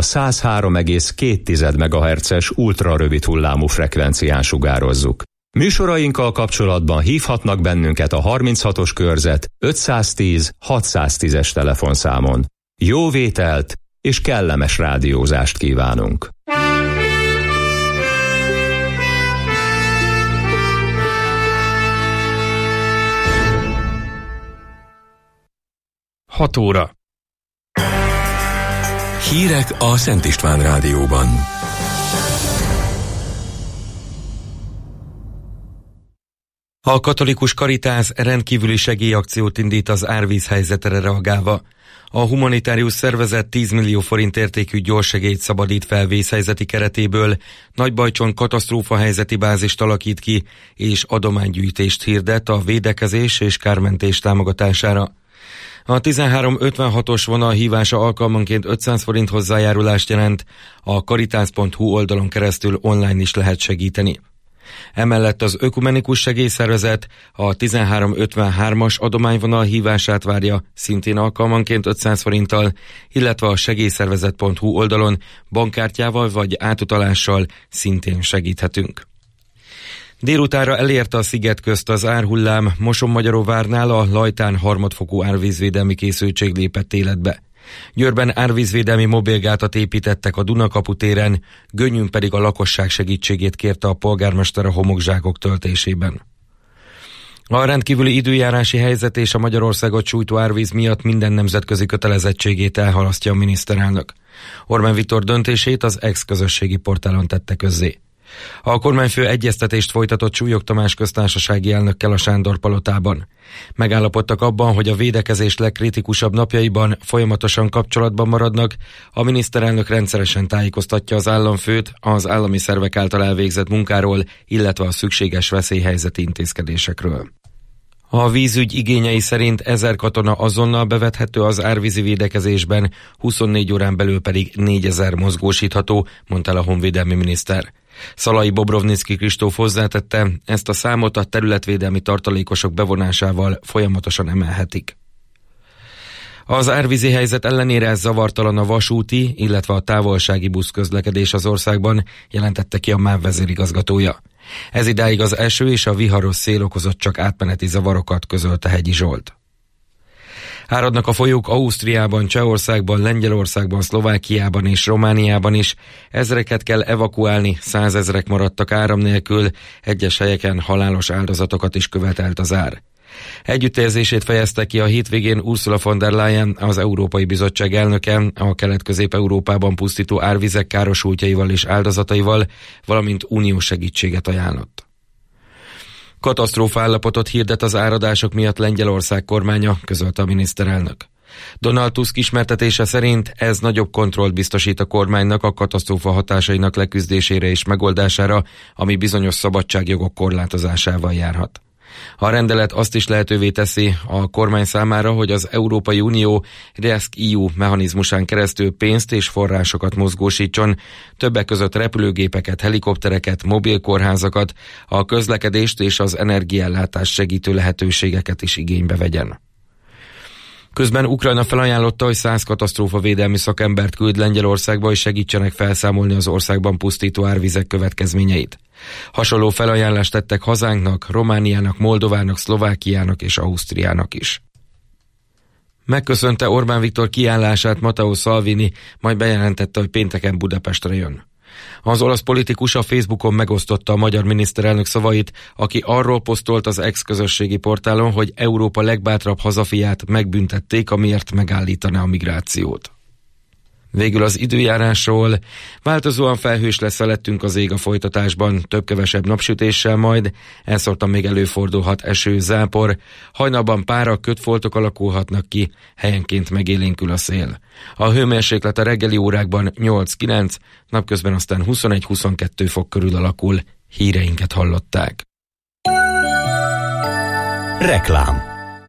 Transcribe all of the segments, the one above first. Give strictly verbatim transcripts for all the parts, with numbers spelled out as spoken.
száz három egész két megahertzes ultrarövid hullámú frekvencián sugározzuk. Műsorainkkal kapcsolatban hívhatnak bennünket a harminchatos körzet ötszáztíz hatszáztízes telefonszámon. Jó vételt és kellemes rádiózást kívánunk! hat óra. Hírek a Szent István Rádióban. A katolikus Caritas rendkívüli segélyakciót indít az árvízhelyzetre reagálva. A humanitárius szervezet tíz millió forint értékű gyorssegélyt szabadít fel vészhelyzeti keretéből, Nagybajcson katasztrófahelyzeti bázist alakít ki, és adománygyűjtést hirdet a védekezés és kármentés támogatására. A tizenhárom ötvenhatos vonal hívása alkalmanként ötszáz forint hozzájárulást jelent, a caritas pont hu oldalon keresztül online is lehet segíteni. Emellett az ökumenikus segélyszervezet a tizenhárom ötvenhármas adományvonal hívását várja, szintén alkalmanként ötszáz forinttal, illetve a segélyszervezet pont hu oldalon bankkártyával vagy átutalással szintén segíthetünk. Délutánra elérte a sziget közt az árhullám, Mosonmagyaróvárnál a Lajtán harmadfokú árvízvédelmi készültség lépett életbe. Győrben árvízvédelmi mobilgátat építettek a Dunakapu téren, Gönyűn pedig a lakosság segítségét kérte a polgármester a homokzsákok töltésében. A rendkívüli időjárási helyzet és a Magyarországot sújtó árvíz miatt minden nemzetközi kötelezettségét elhalasztja a miniszterelnök. Orbán Viktor döntését az X közösségi portálon tette közzé. A kormányfő egyeztetést folytatott Súlyog Tamás köztársasági elnökkel a Sándor palotában. Megállapodtak abban, hogy a védekezés legkritikusabb napjaiban folyamatosan kapcsolatban maradnak, a miniszterelnök rendszeresen tájékoztatja az államfőt az állami szervek által elvégzett munkáról, illetve a szükséges veszélyhelyzeti intézkedésekről. A vízügy igényei szerint ezer katona azonnal bevethető az árvízi védekezésben, huszonnégy órán belül pedig négyezer mozgósítható, mondta el a honvédelmi miniszter. Szalai Bobrovnicki Kristóf hozzátette, ezt a számot a területvédelmi tartalékosok bevonásával folyamatosan emelhetik. Az árvízi helyzet ellenére zavartalan a vasúti, illetve a távolsági buszközlekedés az országban, jelentette ki a MÁV vezérigazgatója. Ez idáig az eső és a viharos szél okozott csak átmeneti zavarokat, közölte Hegyi Zsolt. Áradnak a folyók Ausztriában, Csehországban, Lengyelországban, Szlovákiában és Romániában is. Ezreket kell evakuálni, százezrek maradtak áram nélkül, egyes helyeken halálos áldozatokat is követelt az ár. Együttérzését fejezte ki a hétvégén Ursula von der Leyen, az Európai Bizottság elnöke, a Kelet-Közép-Európában pusztító árvizek károsultjaival és áldozataival, valamint uniós segítséget ajánlott. Katasztrófa állapotot hirdet az áradások miatt Lengyelország kormánya, közölte a miniszterelnök. Donald Tusk ismertetése szerint ez nagyobb kontrollt biztosít a kormánynak a katasztrófa hatásainak leküzdésére és megoldására, ami bizonyos szabadságjogok korlátozásával járhat. A rendelet azt is lehetővé teszi a kormány számára, hogy az Európai Unió RescEU mechanizmusán keresztül pénzt és forrásokat mozgósítson, többek között repülőgépeket, helikoptereket, mobilkórházakat, a közlekedést és az energiaellátást segítő lehetőségeket is igénybe vegyen. Közben Ukrajna felajánlotta, hogy száz katasztrófavédelmi szakembert küld Lengyelországba, hogy segítsenek felszámolni az országban pusztító árvizek következményeit. Hasonló felajánlást tettek hazánknak, Romániának, Moldovának, Szlovákiának és Ausztriának is. Megköszönte Orbán Viktor kiállását Matteo Salvini, majd bejelentette, hogy pénteken Budapestre jön. Az olasz politikus a Facebookon megosztotta a magyar miniszterelnök szavait, aki arról posztolt az X közösségi portálon, hogy Európa legbátrabb hazafiát megbüntették, amiért megállítaná a migrációt. Végül az időjárásról. Változóan felhős lesz felettünk az ég a folytatásban, több-kevesebb napsütéssel majd, elszórtan még előfordulhat eső, zápor, hajnalban pára, kötfoltok alakulhatnak ki, helyenként megélénkül a szél. A hőmérséklet a reggeli órákban nyolc-kilenc, napközben aztán huszonegy-huszonkettő fok körül alakul. Híreinket hallották. Reklám.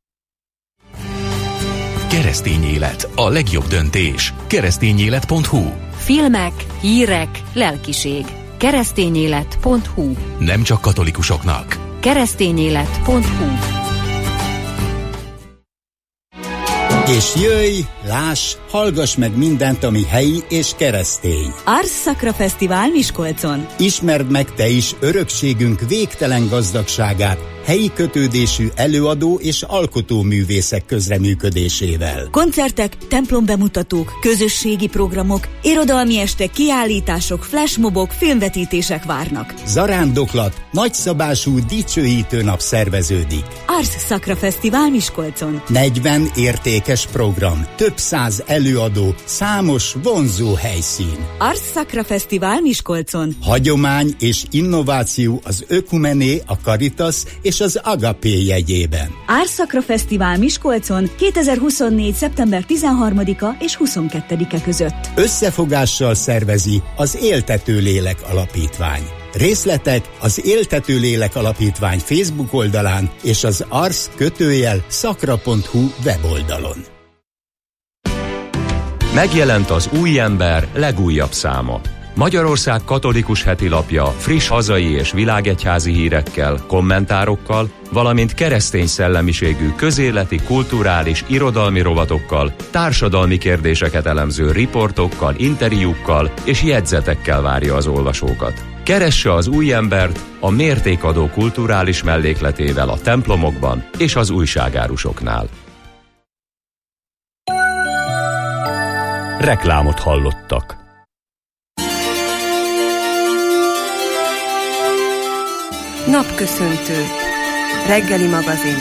Keresztény élet, a legjobb döntés. keresztényélet pont hu. Filmek, hírek, lelkiség. keresztényélet pont hu. Nem csak katolikusoknak. keresztényélet pont hu. És jöjj, láss, hallgass meg mindent, ami helyi és keresztény. Ars Sacra Fesztivál Miskolcon. Ismerd meg te is örökségünk végtelen gazdagságát, helyi kötődésű előadó és alkotóművészek közreműködésével. Koncertek, templombemutatók, közösségi programok, irodalmi estek, kiállítások, flashmobok, filmvetítések várnak. Zarándoklat, nagyszabású dicsőítő nap szerveződik. Ars Sacra Fesztivál Miskolcon. negyven értékes program, több száz előadó, számos vonzó helyszín. Ars Sacra Fesztivál Miskolcon. Hagyomány és innováció az Ökumené, a Caritas és az Agapé jegyében. Ars Sacra Fesztivál Miskolcon kétezer-huszonnégy. szeptember tizenharmadika és huszonkettedike között. Összefogással szervezi az Éltető Lélek Alapítvány. Részletek az Éltető Lélek Alapítvány Facebook oldalán és az ars kötőjel szakra pont hu weboldalon. Megjelent az Új Ember legújabb száma. Magyarország katolikus hetilapja friss hazai és világegyházi hírekkel, kommentárokkal, valamint keresztény szellemiségű közéleti, kulturális, irodalmi rovatokkal, társadalmi kérdéseket elemző riportokkal, interjúkkal és jegyzetekkel várja az olvasókat. Keresse az Új Embert a mértékadó kulturális mellékletével a templomokban és az újságárusoknál. Reklámot hallottak. Napköszöntő. Reggeli magazin.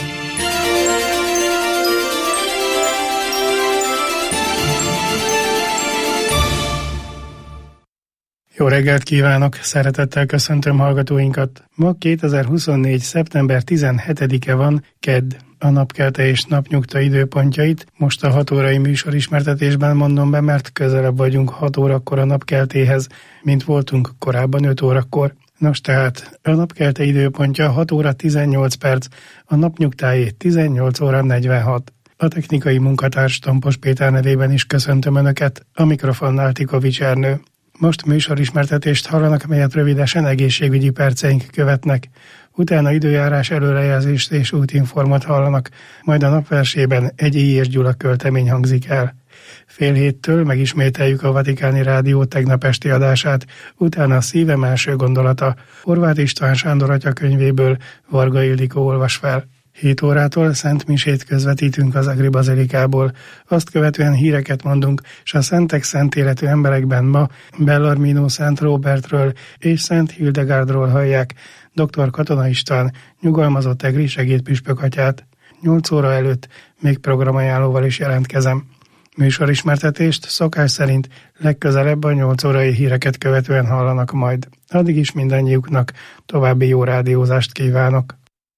Jó reggelt kívánok! Szeretettel köszöntöm hallgatóinkat. Ma kétezer-huszonnégy. szeptember tizenhetedike van, kedd. A napkelte és napnyugta időpontjait most a hat órai műsorismertetésben mondom be, mert közelebb vagyunk hat órakor a napkeltéhez, mint voltunk korábban öt órakor. Nos tehát, a napkelte időpontja hat óra tizennyolc perc, a napnyugtájé tizennyolc óra negyvenhat. A technikai munkatárs Tompos Péter nevében is köszöntöm Önöket, a mikrofonnál Tikovics Ernő. Most műsorismertetést hallanak, melyet rövidesen egészségügyi perceink követnek. Utána időjárás előrejelzést és útinformot hallanak, majd a napversében egy Éjjés Gyula költemény hangzik el. Fél héttől megismételjük a Vatikáni Rádió tegnap esti adását, utána a Szívem első gondolata, Horváth István Sándor atya könyvéből Varga Ildikó olvas fel. hét órától Szent Misét közvetítünk az Agri Bazilikából, azt követően híreket mondunk, s a szentek szent életű emberekben ma Bellarmino Szent Róbertről és Szent Hildegardról hallják dr. Katona István nyugalmazott egri segédpüspök atyát. nyolc óra előtt még programajánlóval is jelentkezem. Műsorismertetést szokás szerint legközelebb a nyolc órai híreket követően hallanak majd. Addig is mindannyiuknak további jó rádiózást kívánok.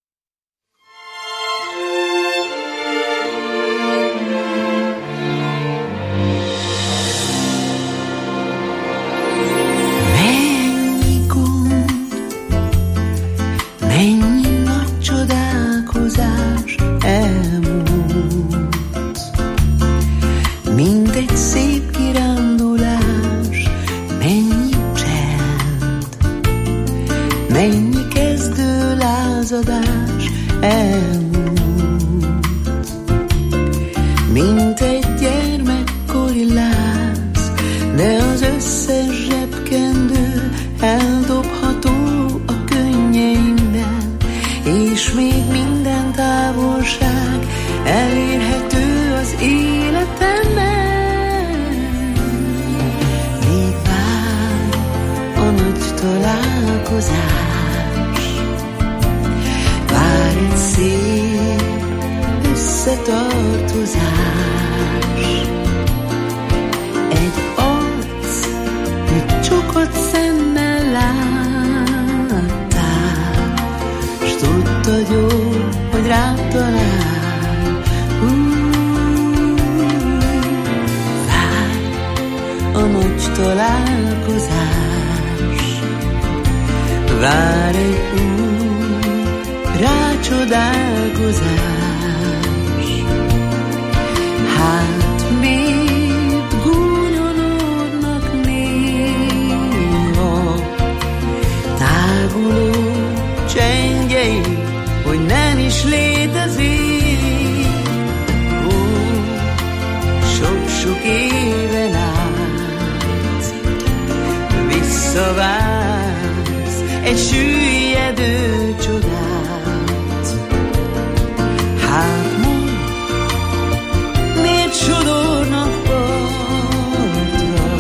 Mennyi gond, mennyi nagy csodálkozás elmúlt. Mindegy szép kirándulás, mennyi csend, mennyi kezdő lázadás elmúlt. Mint egy gyermekkori láz, de az összes zsebkendő eldobható a könnyeimben, és még minden távolság elérhető az életemben. Még vár a nagy találkozás, vár egy szép összetartozás, egy arc, mit csukott szemmel láttál, s tudtad jól, hogy rám talál. A nagy találkozás, vár egy új rácsodálkozás. Hát miért gúnyolódnak néha táguló csengjei, hogy nem is létezik. Ó, szavász egy süllyedő csodát. Hát mondd, miért sodornak partra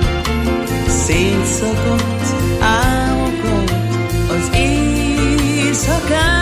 szétszakadt álmokat az éjszakán?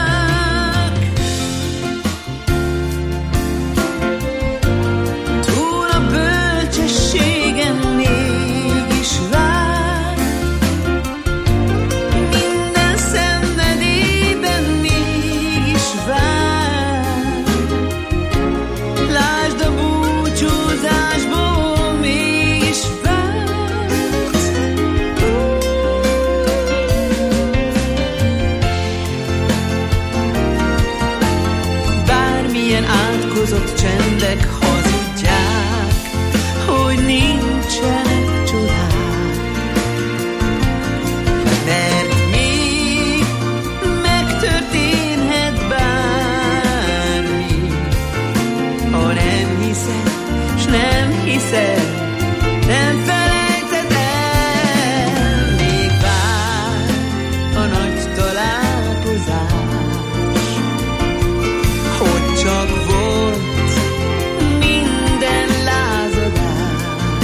Csendek hazudják, hogy nincsenek csodák, mert még megtörténhet bármi, ha nem hiszed, s nem hiszed, nem felejted el. Még vár a nagy találkozás, hogy csak volt minden lázadás,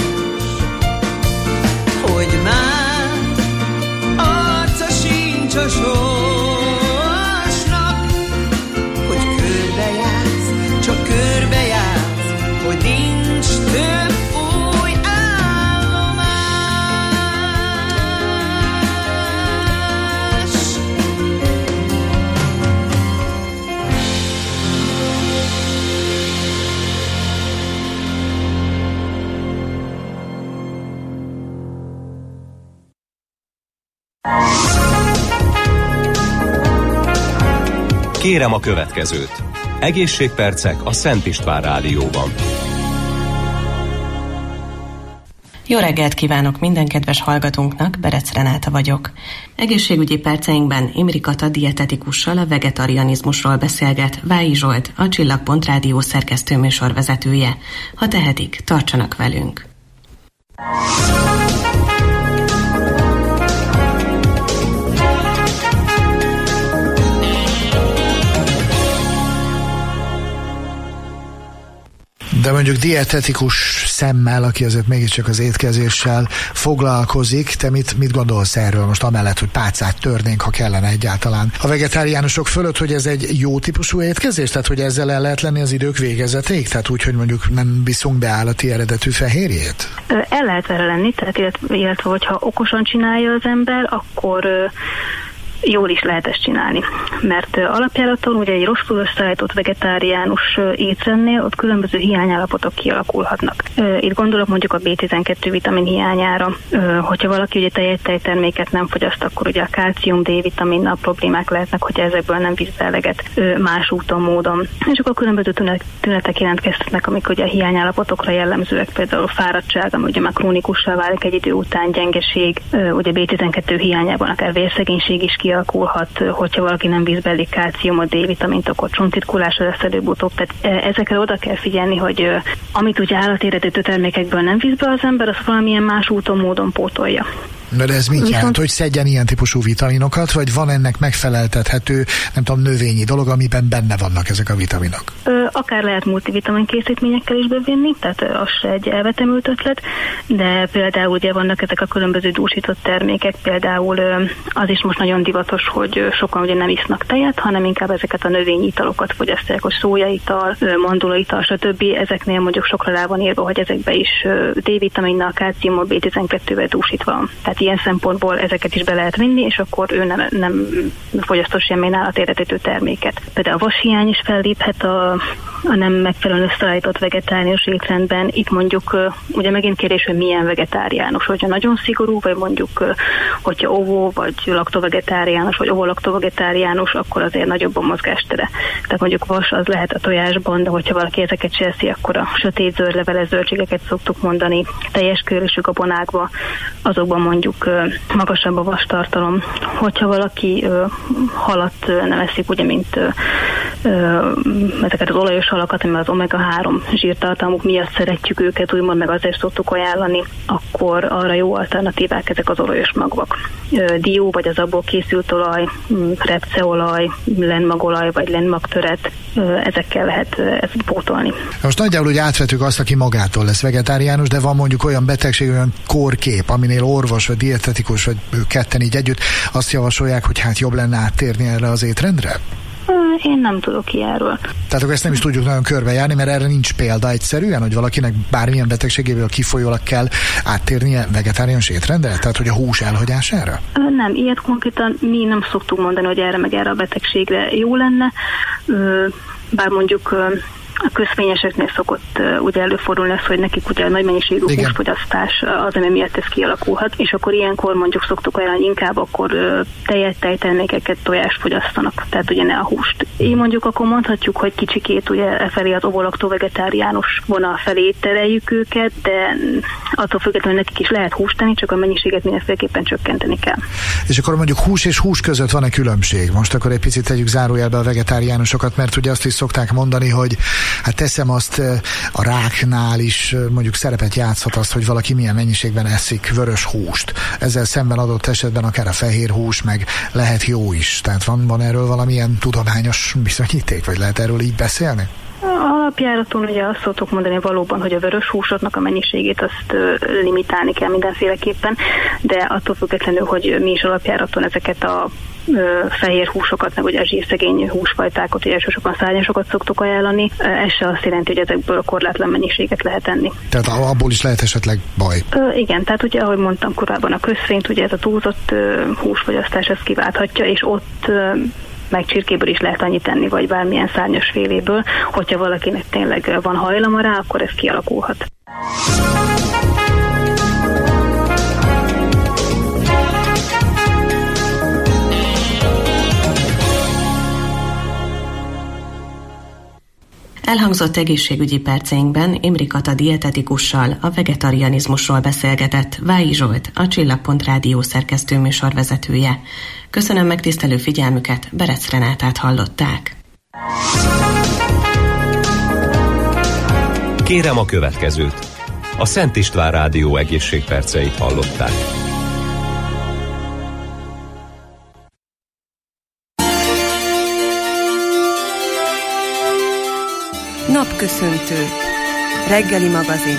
hogy már arca sincs a sorsnak, hogy körbejársz, csak körbejársz, hogy nincs több új állomás. Kérem a következőt. Egészségpercek a Szent István Rádióban. Jó reggelt kívánok minden kedves hallgatónknak, Berec Renáta vagyok. Egészségügyi perceinkben Imri Kata dietetikussal a vegetarianizmusról beszélget Vályi Zsolt, a Csillagpont Rádió szerkesztő műsorvezetője. Ha tehetik, tartsanak velünk! De mondjuk dietetikus szemmel, aki azért mégiscsak az étkezéssel foglalkozik, te mit, mit gondolsz erről most amellett, hogy pálcát törnénk, ha kellene egyáltalán a vegetáriánusok fölött, hogy ez egy jó típusú étkezés? Tehát, hogy ezzel el lehet lenni az idők végezetéig? Tehát úgy, hogy mondjuk nem viszunk be állati eredetű fehérjét? El lehet vele lenni, tehát illetve, illetve hogyha okosan csinálja az ember, akkor jól is lehet ezt csinálni. Mert uh, alapjáraton ugye egy rosszul összeállított vegetáriánus uh, étrendnél ott különböző hiányállapotok kialakulhatnak. Uh, itt gondolok mondjuk a bé tizenkettő vitamin hiányára. Uh, hogyha valaki ugye tej, tejterméket nem fogyaszt, akkor ugye a kálcium, D-vitaminnal problémák lehetnek, hogyha ezekből nem visz be eleget uh, más úton, módon. És akkor különböző tünet, tünetek jelentkezhetnek, amik ugye a hiányállapotokra jellemzőek, például fáradtság, ami ugye már krónikussá válik egy idő után, gyengeség, uh, ugye bé tizenkettő hiányában akár vérszegénység is kialakulhat, hogyha valaki nem visz be elég kálciumot, D-vitamint, akkor csontritkulása lesz előbb-utóbb. Tehát ezekre oda kell figyelni, hogy amit ugye állatéredetű termékekből nem visz be az ember, az valamilyen más úton, módon pótolja. De ez mit jelent, hogy szedjen ilyen típusú vitaminokat, vagy van ennek megfeleltethető, nem tudom, növényi dolog, amiben benne vannak ezek a vitaminok? Ö, akár lehet multivitamin készítményekkel is bevinni, tehát az se egy elvetemült ötlet, de például ugye vannak ezek a különböző dúsított termékek, például az is most nagyon divatos, hogy sokan ugye nem isznak tejet, hanem inkább ezeket a növényi italokat fogyasztják, hogy szójaital, mandulaital, stb. Ezeknél mondjuk sokra rá van írva, hogy ezekbe is D-vitaminnal, kálciummal, bé tizenkettővel dúsítva van. Tehát ilyen szempontból ezeket is be lehet vinni, és akkor ő nem, nem fogyasztott semmilyen állatéredetű terméket. Például a vashiány is felléphet a, a nem megfelelően összeállított vegetáriánus étrendben. Itt mondjuk ugye megint kérdés, hogy milyen vegetáriánus, hogyha nagyon szigorú, vagy mondjuk hogyha ovó, vagy laktovegetáriánus, vagy ovo-laktovegetáriánus, akkor azért nagyobb a mozgástere. Tehát mondjuk vas az lehet a tojásban, de hogyha valaki ezeket se eszi, akkor a sötét zöld leveles zöldségeket szoktuk mondani, teljes körösű gabonákba, azokban mondjuk magasabb a vastartalom. Hogyha valaki halat nem eszik, ugye, mint ezeket az olajos halakat, ami az omega három zsírtartalmuk miatt szeretjük őket, úgymond meg azért szoktuk ajánlani, akkor arra jó alternatívák ezek az olajos magvak. Dió, vagy az abból készült olaj, repceolaj, lenmagolaj, vagy lenmagtöret, ezekkel lehet ezt pótolni. Most nagyjából úgy átvettük azt, aki magától lesz vegetáriánus, de van mondjuk olyan betegség, olyan kórkép, aminél orvos, vagy dietetikus, vagy ők ketten így együtt azt javasolják, hogy hát jobb lenne áttérni erre az étrendre? Én nem tudok ilyenről. Tehát akkor ezt nem is tudjuk nagyon körbejárni, mert erre nincs példa egyszerűen, hogy valakinek bármilyen betegségéből kifolyólag kell áttérnie vegetáriánus étrendre? Tehát, hogy a hús elhagyására? Nem, ilyet konkrétan mi nem szoktuk mondani, hogy erre meg erre a betegségre jó lenne, bár mondjuk a közvényeseknél szokott uh, ugye előfordulni lesz, hogy nekik ugye a nagy mennyiségű Igen. húsfogyasztás az, ami miatt ez kialakulhat, és akkor ilyenkor mondjuk szoktuk ajánlani, inkább akkor uh, tejet, tejtermékeket, tojást fogyasztanak, tehát ugye ne a húst. Én mondjuk akkor mondhatjuk, hogy kicsikét ugye felé az ovolaktó vegetáriánus vonal felé tereljük őket, de attól függetlenül nekik is lehet húst tenni, csak a mennyiséget mindenféleképpen csökkenteni kell. És akkor mondjuk hús és hús között van-e különbség? Most akkor egy picit tegyük zárójelbe a vegetáriánusokat, mert ugye azt is szokták mondani, hogy hát teszem azt, a ráknál is mondjuk szerepet játszhat azt, hogy valaki milyen mennyiségben eszik vörös húst. Ezzel szemben adott esetben akár a fehér hús meg lehet jó is. Tehát van, van erről valamilyen tudományos bizonyíték, vagy lehet erről így beszélni? Alapjáraton ugye azt szoktuk mondani valóban, hogy a vörös húsoknak a mennyiségét azt limitálni kell mindenféleképpen, de attól függetlenül, hogy mi is alapjáraton ezeket a fehér húsokat, meg ugye a zsírszegény húsfajtákat, ugye elsősorban szárnyasokat szoktuk ajánlani, ez se azt jelenti, hogy ezekből a korlátlan mennyiséget lehet enni. Tehát abból is lehet esetleg baj? Ö, igen, tehát ugye, ahogy mondtam korábban, a közfényt, ugye ez a túlzott húsfogyasztás ezt kiválthatja, és ott ö, meg csirkéből is lehet annyit tenni, vagy bármilyen szárnyas féléből, hogyha valakinek tényleg van hajlama rá, akkor ez kialakulhat. Elhangzott egészségügyi perceinkben Imre Kata dietetikussal a vegetarianizmusról beszélgetett Vályi Zsolt, a Csillag pont rádió szerkesztő műsorvezetője. Köszönöm megtisztelő figyelmüket, Berec Renátát hallották. Kérem a következőt. A Szent István Rádió egészségperceit hallották. Napköszöntő. Reggeli magazin.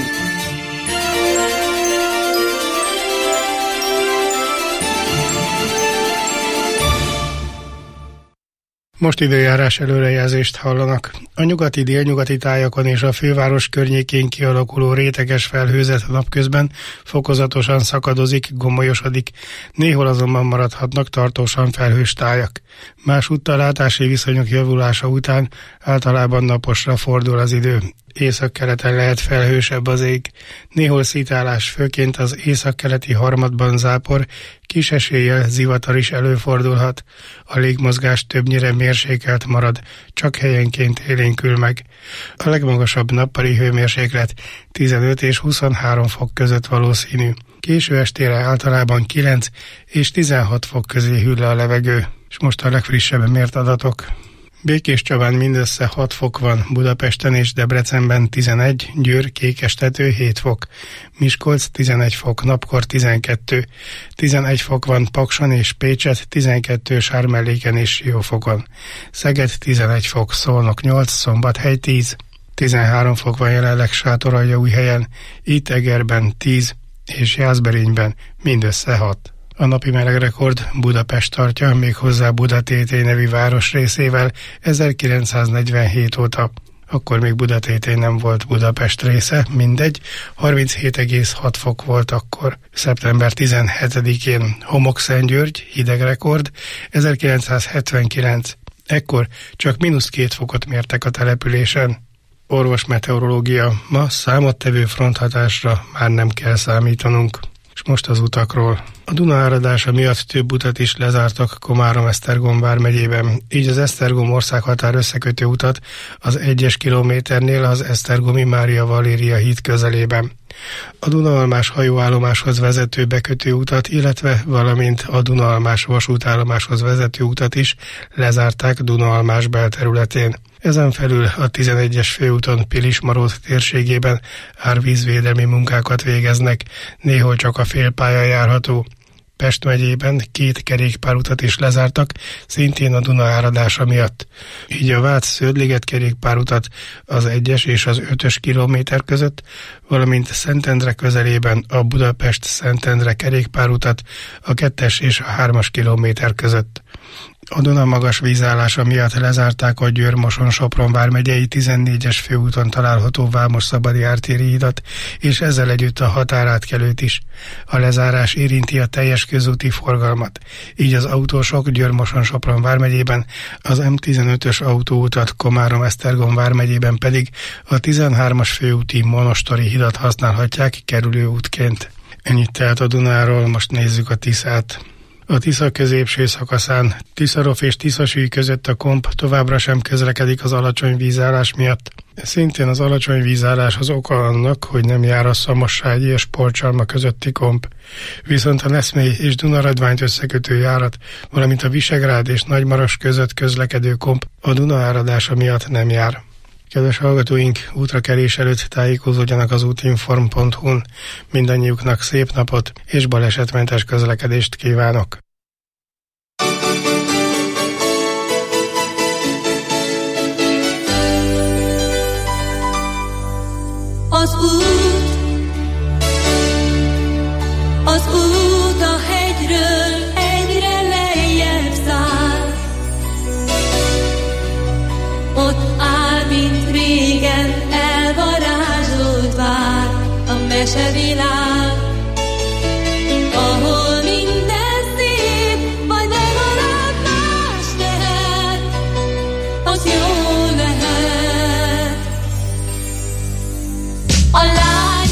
Most időjárás előrejelzést hallanak. A nyugati, délnyugati tájakon és a főváros környékén kialakuló réteges felhőzet napközben fokozatosan szakadozik, gomolyosodik, néhol azonban maradhatnak tartósan felhős tájak. Másútt a látási viszonyok javulása után általában naposra fordul az idő. Északkeleten lehet felhősebb az ég. Néhol szitálás, főként az északkeleti harmadban zápor, kis eséllyel zivatar is előfordulhat. A légmozgás többnyire mérsékelt marad, csak helyenként élénkül meg. A legmagasabb nappali hőmérséklet tizenöt és huszonhárom fok között valószínű. Késő estére általában kilenc és tizenhat fok közé hűl le a levegő. És most a legfrissebb mért adatok. Békéscsabán mindössze hat fok van, Budapesten és Debrecenben tizenegy, Győr, Kékestető hét fok, Miskolc tizenegy fok, Napkor tizenkettő, tizenegy fok van Pakson és Pécset, tizenkettő Sármelléken és Siófokon, Szeged tizenegy fok, Szolnok nyolc, Szombathely tíz, tizenhárom fok van jelenleg Sátoraljaújhelyen, itt Egerben tíz és Jászberényben mindössze hat. A napi melegrekord Budapest tartja, méghozzá Budatété nevű városrészével ezerkilencszáznegyvenhét óta. Akkor még Budatété nem volt Budapest része, mindegy, harminchét egész hat fok volt akkor. szeptember tizenhetedikén Homokszentgyörgy, hidegrekord, ezerkilencszázhetvenkilenc. Ekkor csak mínusz két fokot mértek a településen. Orvosmeteorológia, ma számottevő fronthatásra már nem kell számítanunk. És most az utakról. A Duna áradása miatt több utat is lezártak Komárom-Esztergom vármegyében, így az Esztergom országhatár összekötő utat az egyes kilométernél az esztergomi Mária Valéria híd közelében. A Dunaalmás hajóállomáshoz vezető bekötőutat, illetve valamint a Dunaalmás vasútállomáshoz vezető utat is lezárták Dunaalmás belterületén. Ezen felül a tizenegyes főúton Pilismarót térségében árvízvédelmi munkákat végeznek, néhol csak a félpálya járható. Pest megyében két kerékpárutat is lezártak, szintén a Duna áradása miatt. Így a Vác-Szödliget kerékpárutat az egyes és az ötös kilométer között, valamint Szentendre közelében a Budapest-Szentendre kerékpárutat a kettes és a hármas kilométer között. A Duna magas vízállása miatt lezárták a Győr-Moson-Sopron vármegyei tizennégyes főúton található Vámos-Szabadi ártéri hidat, és ezzel együtt a határátkelőt is. A lezárás érinti a teljes közúti forgalmat, így az autósok Győr-Moson-Sopron vármegyében, az M tizenötös autóutat Komárom-Esztergom vármegyében pedig a tizenhármas főúti Monostori hidat használhatják kerülőútként. Ennyit tehát a Dunáról, most nézzük a Tiszát. A Tisza középső szakaszán Tiszarof és Tiszasüly között a komp továbbra sem közlekedik az alacsony vízállás miatt. Szintén az alacsony vízállás az oka annak, hogy nem jár a Szamosságyi és Polcsalma közötti komp. Viszont a Neszmély és Dunaradványt összekötő járat, valamint a Visegrád és Nagymaros között közlekedő komp a Duna áradása miatt nem jár. Kedves hallgatóink, útrakerés előtt tájékozódjanak az útinform pont hu-n. Mindannyiuknak szép napot és balesetmentes közlekedést kívánok! Az út, az út a hegyről egyre lejjebb száll. Ott áll, mint régen elvarázsolt vár a mesevilág, ahol minden szép, vagy legalább más lehet, az jó lehet. A lány,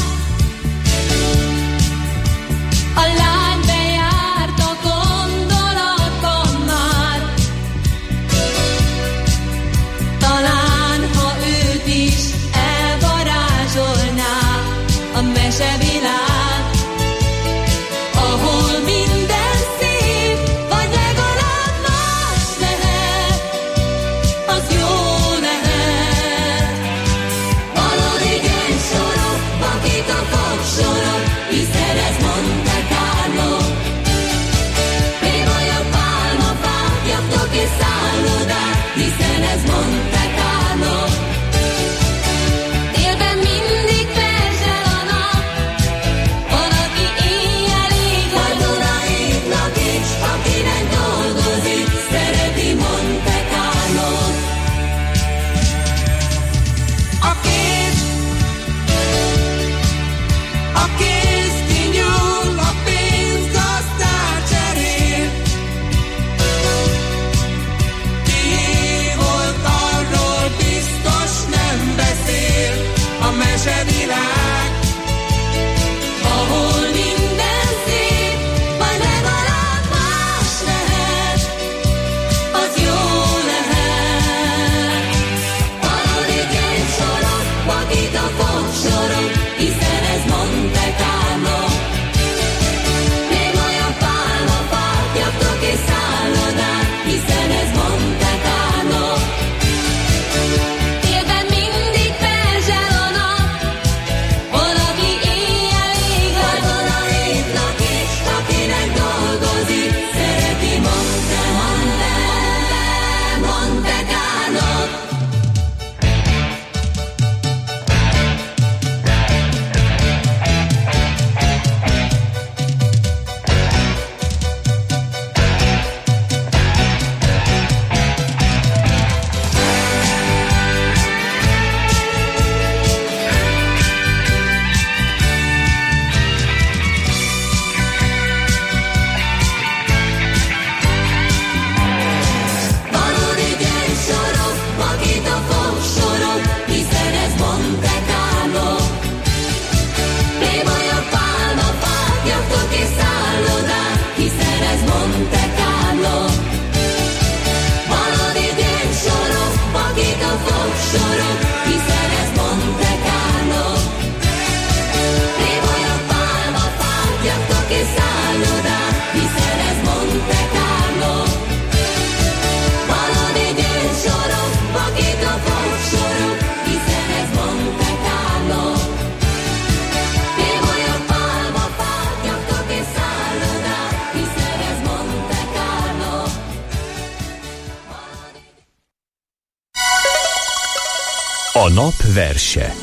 a lány bejárt a gondolatban már, talán ha őt is elvarázsolná a mesevilág. nap verse.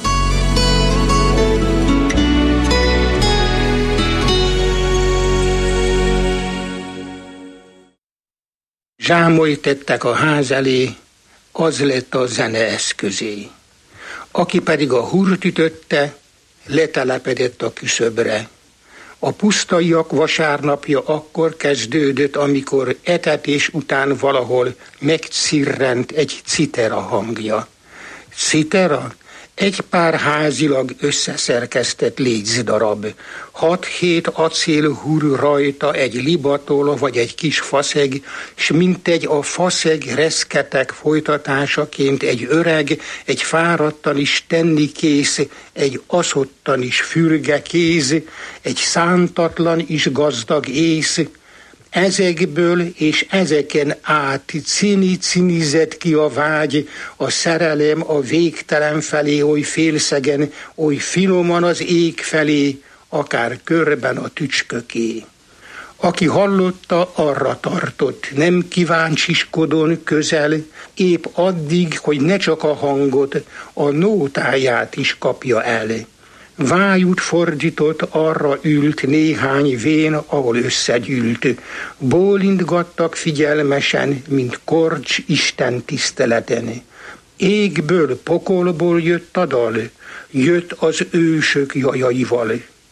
Zsámolyt tettek a ház elé, az lett a zene eszközé. Aki pedig a hurt ütötte, letelepedett a küszöbre. A pusztaiak vasárnapja akkor kezdődött, amikor etetés után valahol megcirrent egy citera hangja. Citera? Egy pár házilag összeszerkesztett légyzdarab. Hat-hét acélhúr rajta, egy libatol vagy egy kis faszeg, s mintegy a faszeg reszketek folytatásaként egy öreg, egy fáradtan is tenni kész, egy aszottan is fürge kéz, egy szántatlan is gazdag ész. Ezekből és ezeken át cini-cinizett ki a vágy, a szerelem a végtelen felé, oly félszegen, oly finoman az ég felé, akár körben a tücsköké. Aki hallotta, arra tartott, nem kíváncsiskodon közel, épp addig, hogy ne csak a hangot, a nótáját is kapja el. Vájút fordított, arra ült néhány vén, ahol összegyűlt. Bólintgattak figyelmesen, mint korcs Isten tiszteleten. Égből, pokolból jött a dal, jött az ősök jajaival.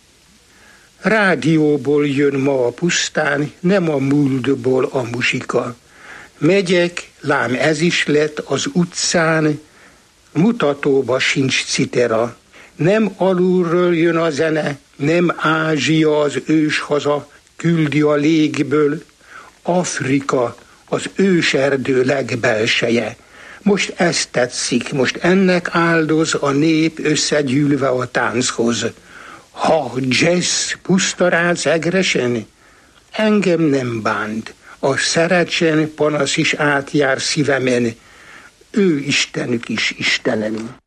Rádióból jön ma a pusztán, nem a múltból a muzsika. Megyek, lám ez is lett az utcán, mutatóba sincs citera. Nem alulról jön a zene, nem Ázsia az őshaza, küldi a légből, Afrika az őserdő legbelseje. Most ezt tetszik, most ennek áldoz a nép összegyűlve a tánchoz. Ha jazz pusztarác egresen, engem nem bánt, a szeretsen panasz is átjár szívemen, ő Istenük is Istenem.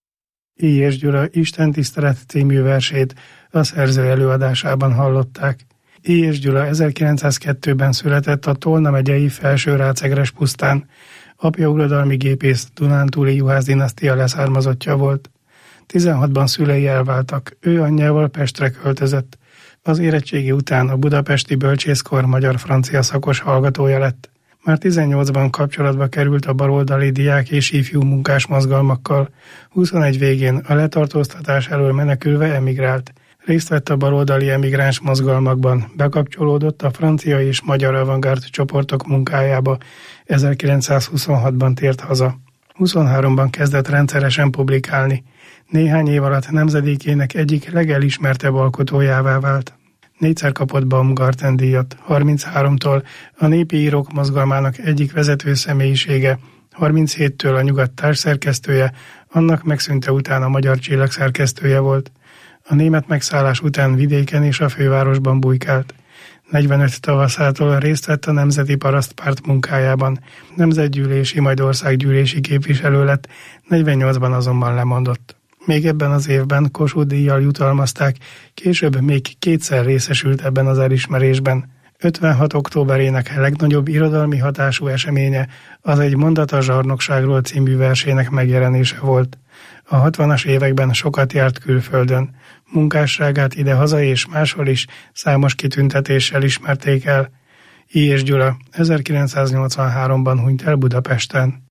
Éjes Gyula Isten tisztelet című versét a szerző előadásában hallották. Éjes Gyula ezerkilencszázkettőben született a Tolna megyei Felsőrácegres pusztán. Apja uradalmi gépész, dunántúli juhász dinasztia leszármazottja volt. tizenhatban szülei elváltak, ő anyjával Pestre költözött. Az érettségi után a budapesti bölcsészkar magyar-francia szakos hallgatója lett. Már tizennyolcban kapcsolatba került a baloldali diák és ifjú munkás mozgalmakkal. huszonegy végén a letartóztatás elől menekülve emigrált. Részt vett a baloldali emigráns mozgalmakban, bekapcsolódott a francia és magyar avantgárd csoportok munkájába, ezerkilencszázhuszonhatban tért haza. huszonháromban kezdett rendszeresen publikálni. Néhány év alatt nemzedékének egyik legelismertebb alkotójává vált. Négyszer kapott Baumgarten-díjat, harmincháromtól a népi írók mozgalmának egyik vezető személyisége, harminchéttől a Nyugat társszerkesztője, annak megszűnte után a Magyar Csillag szerkesztője volt. A német megszállás után vidéken és a fővárosban bujkált. negyvenöt tavaszától részt vett a Nemzeti Parasztpárt munkájában, nemzetgyűlési, majd országgyűlési képviselő lett, negyvennyolcban azonban lemondott. Még ebben az évben Kossuth-díjjal jutalmazták, később még kétszer részesült ebben az elismerésben. ötvenhat októberének legnagyobb irodalmi hatású eseménye az Egy mondat a zsarnokságról című versének megjelenése volt. A hatvanas években sokat járt külföldön. Munkásságát ide-haza és máshol is számos kitüntetéssel ismerték el. Éjes Gyula ezerkilencszáznyolcvanháromban hunyt el Budapesten.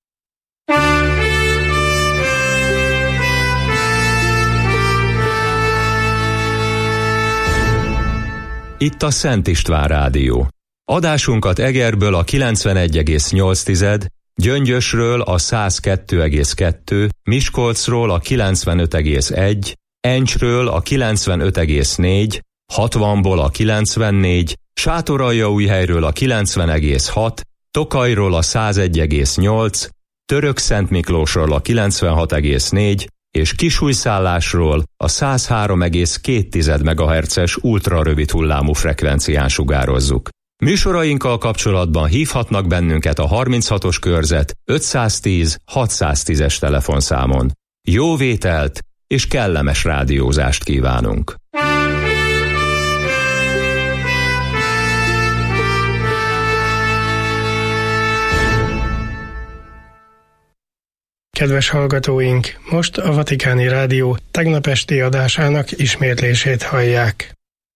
Itt a Szent István Rádió. Adásunkat Egerből a kilencvenegy egész nyolc, Gyöngyösről a száz kettő egész kettő, Miskolcról a kilencvenöt egész egy, Encsről a kilencvenöt egész négy, hatvanból a kilencvennégy, Sátoraljaújhelyről a kilencven egész hat, Tokajról a százegy egész nyolc, Törökszentmiklósról a kilencvenhat egész négy, és Kisújszállásról a száz három egész két megahertzes ultrarövid hullámú frekvencián sugározzuk. Műsorainkkal kapcsolatban hívhatnak bennünket a harminchatos körzet ötszáztíz hatszáztízes telefonszámon. Jó vételt és kellemes rádiózást kívánunk! Kedves hallgatóink, most a Vatikáni Rádió tegnap esti adásának ismétlését hallják.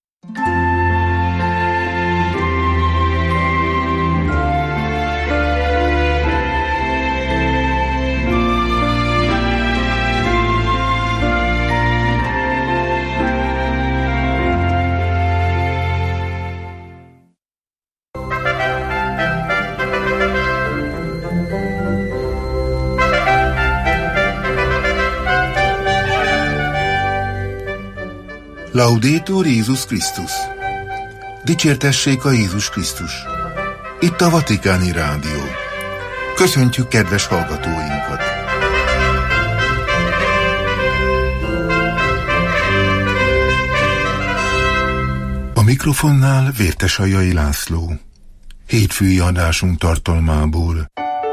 Laudetur Jézus Krisztus! Dicsértessék a Jézus Krisztus! Itt a Vatikáni Rádió. Köszöntjük kedves hallgatóinkat! A mikrofonnál Vértesajai László. Hétfői adásunk tartalmából.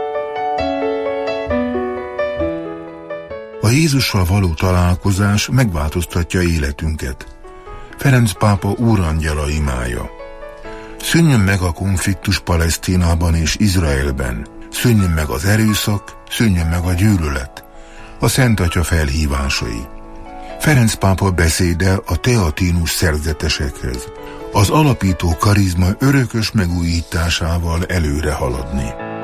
A Jézussal való találkozás megváltoztatja életünket. Ferenc pápa úrangyala imája. Szűnjön meg a konfliktus Palesztinában és Izraelben. Szűnjön meg az erőszak, szűnjön meg a gyűlölet. A Szent Atya felhívásai. Ferenc pápa beszéde a teatinus szerzetesekhez. Az alapító karizma örökös megújításával előre haladni.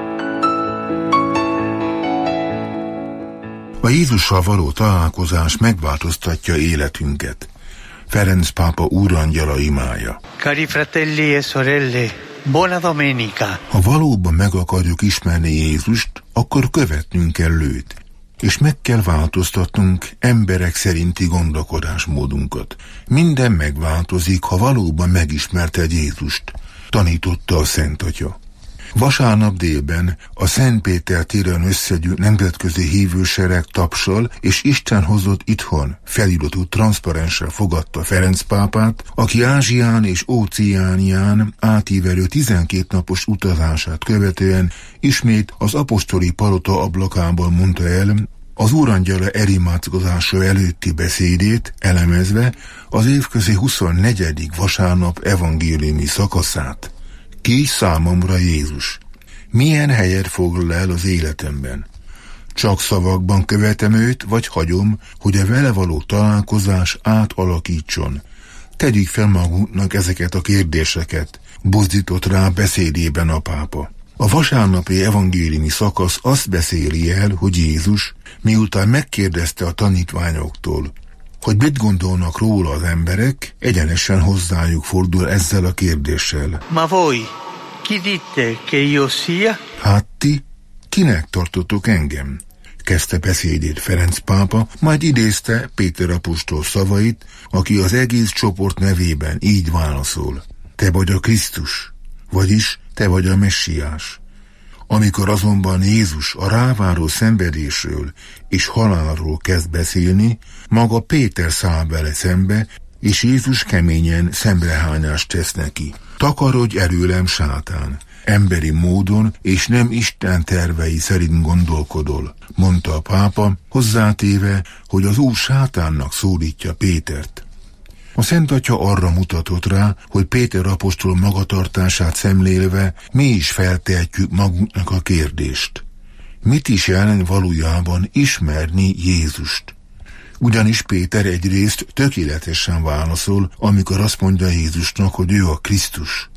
A Jézussal való találkozás megváltoztatja életünket. Ferenc pápa úrangyala imája. Cari fratelli e sorelle, buona domenica. Ha valóban meg akarjuk ismerni Jézust, akkor követnünk kell őt, és meg kell változtatnunk emberek szerinti gondolkodásmódunkat. Minden megváltozik, ha valóban megismerted Jézust, tanította a Szent Atya. Vasárnap délben a Szent Péter téren összegyűlt nemzetközi hívősereg tapsal és Isten hozott itthon feliratú transzparenssel fogadta Ferenc pápát, aki Ázsián és Óceánián átívelő tizenkét napos utazását követően ismét az apostoli palota ablakában mondta el az úrangyala erimádkozása előtti beszédét, elemezve az évközi huszonnegyedik vasárnap evangéliumi szakaszát. Ki számomra Jézus? Milyen helyet foglal el az életemben? Csak szavakban követem őt, vagy hagyom, hogy a vele való találkozás átalakítson? Tegyük fel magunknak ezeket a kérdéseket, buzdított rá beszédében a pápa. A vasárnapi evangéliumi szakasz azt beszéli el, hogy Jézus, miután megkérdezte a tanítványoktól, hogy mit gondolnak róla az emberek, egyenesen hozzájuk fordul ezzel a kérdéssel. Ma voi, chi dite che io sia? Hát ti, kinek tartotok engem? Kezdte beszédét Ferenc pápa, majd idézte Péter apostol szavait, aki az egész csoport nevében így válaszol. Te vagy a Krisztus, vagyis te vagy a Messiás. Amikor azonban Jézus a ráváró szenvedésről és halálról kezd beszélni, maga Péter száll vele szembe, és Jézus keményen szemrehányást tesz neki. Takarodj előlem, sátán! Emberi módon és nem Isten tervei szerint gondolkodol, mondta a pápa, hozzátéve, hogy az Úr sátánnak szólítja Pétert. A Szent Atya arra mutatott rá, hogy Péter apostol magatartását szemlélve mi is feltehetjük magunknak a kérdést. Mit is jelent valójában ismerni Jézust? Ugyanis Péter egyrészt tökéletesen válaszol, amikor azt mondja Jézusnak, hogy ő a Krisztus.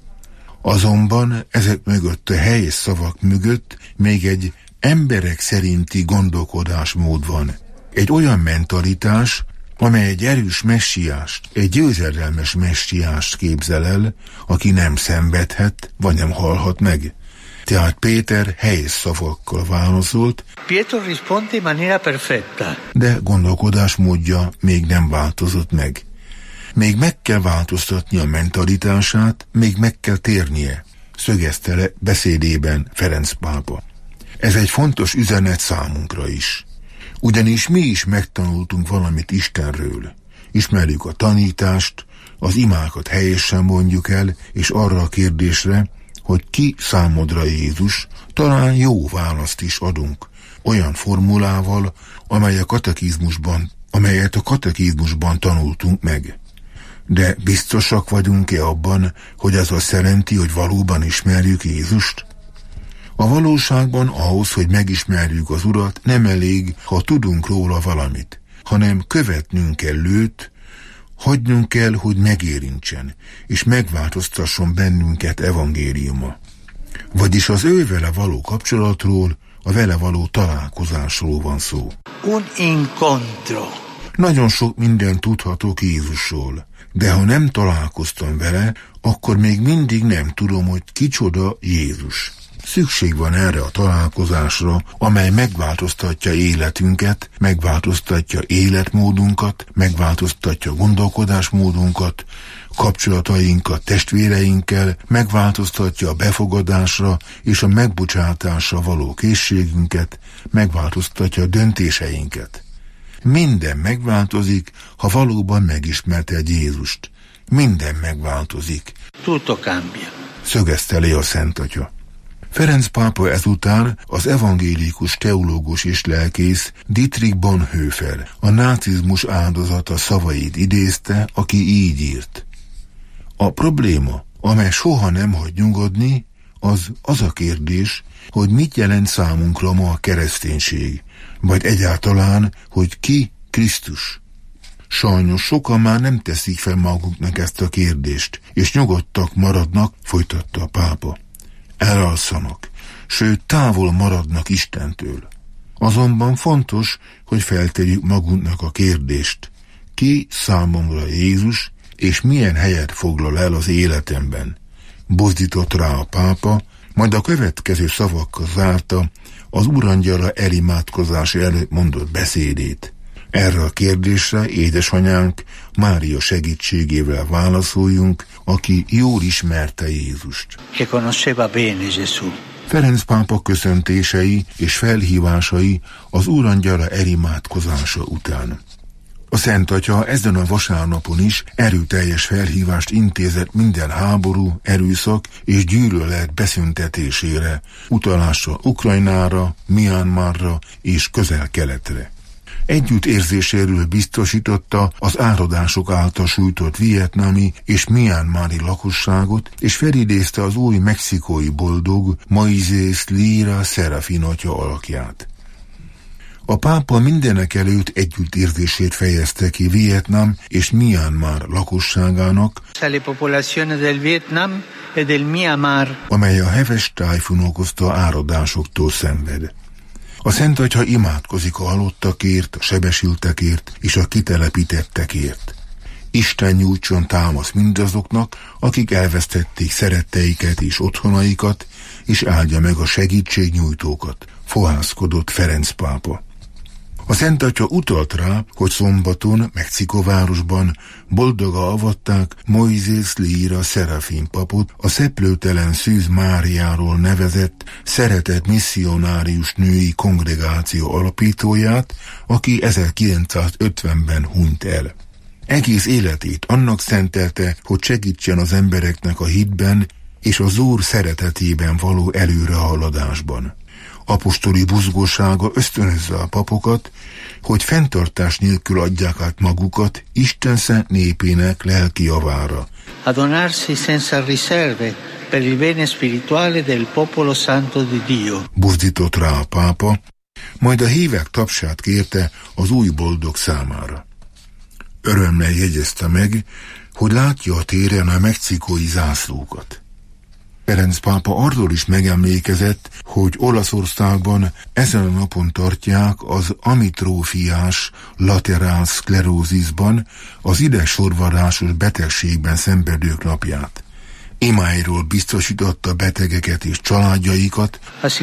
Azonban ezek mögött, a helyes szavak mögött még egy emberek szerinti gondolkodásmód van. Egy olyan mentalitás, amely egy erős messiást, egy győzedelmes messiást képzel el, aki nem szenvedhet, vagy nem halhat meg. Tehát Péter helyes szavakkal válaszolt, Pietro risponde in maniera perfetta. De gondolkodásmódja még nem változott meg. Még meg kell változtatni a mentalitását, még meg kell térnie, szögezte le beszédében Ferenc pápa. Ez egy fontos üzenet számunkra is. Ugyanis mi is megtanultunk valamit Istenről. Ismerjük a tanítást, az imákat helyesen mondjuk el, és arra a kérdésre, hogy ki számodra Jézus, talán jó választ is adunk. Olyan formulával, amely a katekizmusban, amelyet a katekizmusban tanultunk meg. De biztosak vagyunk-e abban, hogy ez azt jelenti, hogy valóban ismerjük Jézust? A valóságban ahhoz, hogy megismerjük az Urat, nem elég, ha tudunk róla valamit, hanem követnünk kell őt, hagynunk kell, hogy megérintsen, és megváltoztasson bennünket evangéliuma. Vagyis az ő vele való kapcsolatról, a vele való találkozásról van szó. Un incontro. Nagyon sok mindent tudhatok Jézusról, de ha nem találkoztam vele, akkor még mindig nem tudom, hogy kicsoda Jézus. Szükség van erre a találkozásra, amely megváltoztatja életünket, megváltoztatja életmódunkat, megváltoztatja gondolkodásmódunkat, kapcsolatainkat testvéreinkkel, megváltoztatja a befogadásra és a megbocsátásra való készségünket, megváltoztatja a döntéseinket. Minden megváltozik, ha valóban megismerted Jézust. Minden megváltozik. Tutto cambia. Szögezte le a Szent Atya. Ferenc pápa ezután az evangélikus teológus és lelkész Dietrich Bonhoeffer, a nácizmus áldozata szavait idézte, aki így írt. A probléma, amely soha nem hagy nyugodni, az az a kérdés, hogy mit jelent számunkra ma a kereszténység, vagy egyáltalán, hogy ki Krisztus. Sajnos sokan már nem teszik fel maguknak ezt a kérdést, és nyugodtak maradnak, folytatta a pápa. Elalszanak, sőt távol maradnak Istentől. Azonban fontos, hogy feltegyük magunknak a kérdést. Ki számomra Jézus, és milyen helyet foglal el az életemben? Buzdított rá a pápa, majd a következő szavakkal zárta az Urangyala elimádkozás előtt mondott beszédét. Erre a kérdésre édesanyánk Mária segítségével válaszoljunk, aki jól ismerte Jézust. Che conosceva bene Gesù. Ferenc pápa köszöntései és felhívásai az Urangyala elimádkozása után. A Szent Atya ezen a vasárnapon is erőteljes felhívást intézett minden háború, erőszak és gyűlölet beszüntetésére, utalással Ukrajnára, Myanmarra és Közel-Keletre. Együttérzéséről biztosította az áradások által sújtott vietnámi és myanmari lakosságot, és felidézte az új mexikói boldog Moisés Lira Serafin atya alakját. A pápa mindenek előtt együttérzését fejezte ki Vietnám és Myanmar lakosságának, amely a heves tájfun okozta áradásoktól szenved. A Szent Atya imádkozik a halottakért, a sebesültekért és a kitelepítettekért. Isten nyújtson támasz mindazoknak, akik elvesztették szeretteiket és otthonaikat, és áldja meg a segítségnyújtókat, fohászkodott Ferenc pápa. A Szent Atya utalt rá, hogy szombaton Mexikóvárosban boldoga avatták Moisés Lira Serafin papot, a Szeplőtelen Szűz Máriáról nevezett szeretett misszionárius női kongregáció alapítóját, aki ezerkilencszázötvenben hunyt el. Egész életét annak szentelte, hogy segítsen az embereknek a hitben és az Úr szeretetében való előrehaladásban. Apostoli buzgósága ösztönözze a papokat, hogy fenntartás nélkül adják át magukat Isten szent népének lelki javára. A donarsi senza riserve per il bene spirituale del popolo santo di Dio. Buzdított rá a pápa, majd a hívek tapsát kérte az új boldog számára. Örömmel jegyezte meg, hogy látja a téren a mexikói zászlókat. Ferenc pápa arról is megemlékezett, hogy Olaszországban ezen a napon tartják az amitrófiás laterál szklerózisban, az idegsorvadásos betegségben szenvedők napját. Imáiról biztosította betegeket és családjaikat,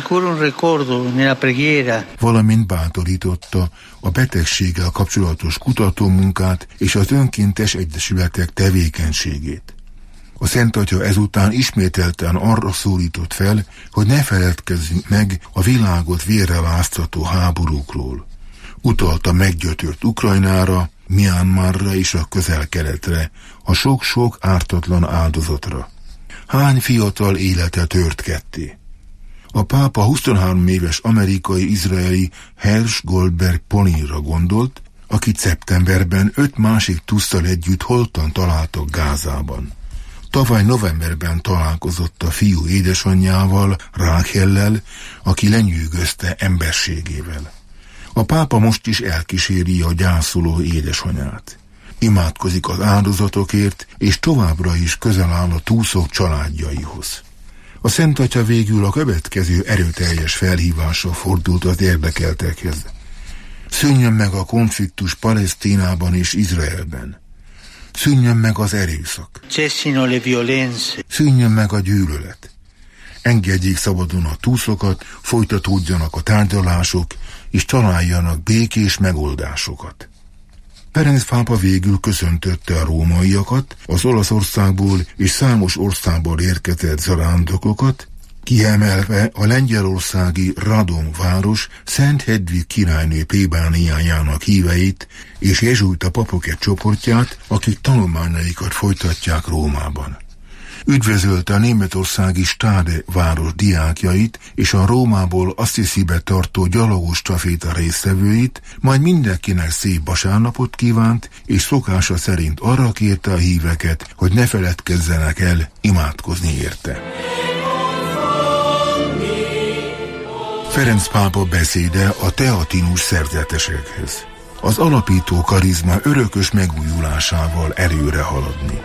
valamint bátorította a betegséggel kapcsolatos kutatómunkát és az önkéntes egyesületek tevékenységét. A Szent Atya ezután ismételten arra szólított fel, hogy ne feledkezzünk meg a világot vérrel áztató háborúkról. Utalta meggyötört Ukrajnára, Myanmarra és a Közel-Keletre, a sok-sok ártatlan áldozatra. Hány fiatal élete tört ketté? A pápa huszonhárom éves amerikai-izraeli Hersh Goldberg Polinra gondolt, akit szeptemberben öt másik tusztal együtt holtan találtak Gázában. Tavaly novemberben találkozott a fiú édesanyjával, Ráchellel, aki lenyűgözte emberségével. A pápa most is elkíséri a gyászoló édesanyát. Imádkozik az áldozatokért, és továbbra is közel áll a túszok családjaihoz. A Szent Atya végül a következő erőteljes felhívásra fordult az érdekeltekhez. Szűnjön meg a konfliktus Palesztinában és Izraelben. Szűnjön meg az erőszak. Szűnjön meg a gyűlölet. Engedjék szabadon a túszokat, folytatódjanak a tárgyalások, és találjanak békés megoldásokat. Ferenc pápa végül köszöntötte a rómaiakat, az Olaszországból és számos országból érkezett zarándokokat, kiemelve a lengyelországi Radom város Szent Hedvig királynő plébániájának híveit és jezsuita papok egy csoportját, akik tanulmányaikat folytatják Rómában. Üdvözölte a németországi Stade város diákjait és a Rómából Assisibe tartó gyalogos staféta résztvevőit, majd mindenkinek szép vasárnapot kívánt, és szokása szerint arra kérte a híveket, hogy ne feledkezzenek el imádkozni érte. Ferenc pápa beszéde a teatinus szerzetesekhez. Az alapító karizma örökös megújulásával előre haladni.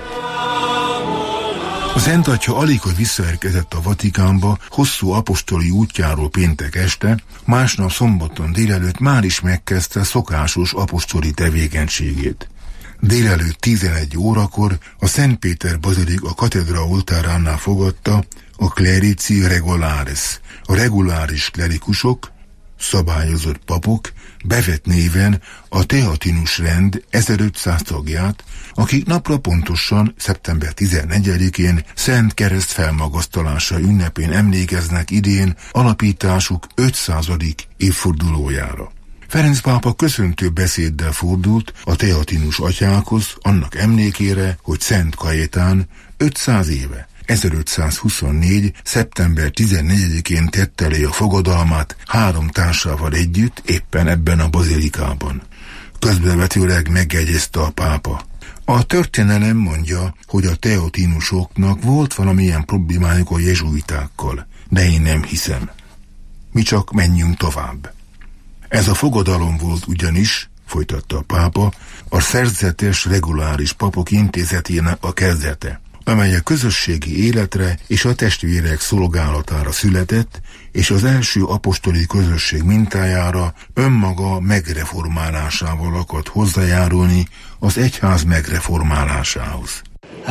A Szent Atya alig, hogy visszaérkezett a Vatikánba hosszú apostoli útjáról péntek este, másnap szombaton délelőtt már is megkezdte szokásos apostoli tevékenységét. Délelőtt tizenegy órakor a Szent Péter bazilika katedra oltáránál fogadta a clerici regularis, a reguláris klerikusok, szabályozott papok, bevett néven a teatinus rend ezerötszáz tagját, akik napra pontosan szeptember tizennegyedikén Szent Kereszt felmagasztalása ünnepén emlékeznek idén alapításuk ötszázadik évfordulójára. Ferenc pápa köszöntő beszéddel fordult a teatinus atyákhoz annak emlékére, hogy Szent Kajetán ötszáz éve, ezerötszázhuszonnégy. szeptember tizennegyedikén tette elé a fogadalmát három társával együtt éppen ebben a bazilikában. Közbevetőleg megjegyezte a pápa. A történelem mondja, hogy a teatinusoknak volt valamilyen problémájuk a jezsuitákkal, de én nem hiszem. Mi csak menjünk tovább. Ez a fogadalom volt ugyanis, folytatta a pápa, a szerzetes reguláris papok intézetének a kezdete, amely a közösségi életre és a testvérek szolgálatára született, és az első apostoli közösség mintájára önmaga megreformálásával akart hozzájárulni az egyház megreformálásához.